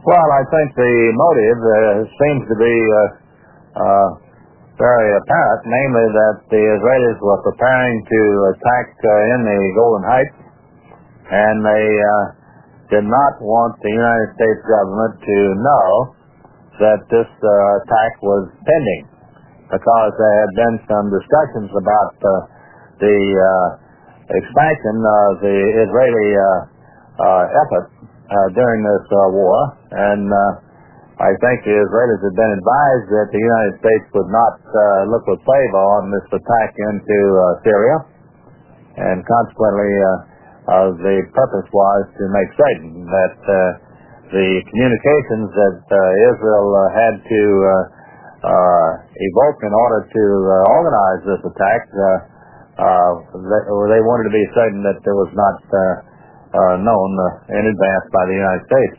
Well, I think the motive seems to be uh, very apparent, namely that the Israelis were preparing to attack in the Golan Heights, and they did not want the United States government to know that this attack was pending, because there had been some discussions about the expansion of the Israeli effort during this war, and I think the Israelis had been advised that the United States would not look with favor on this attack into Syria, and consequently the purpose was to make certain that the communications that Israel had to evoke in order to organize this attack, they wanted to be certain that it was not known in advance by the United States.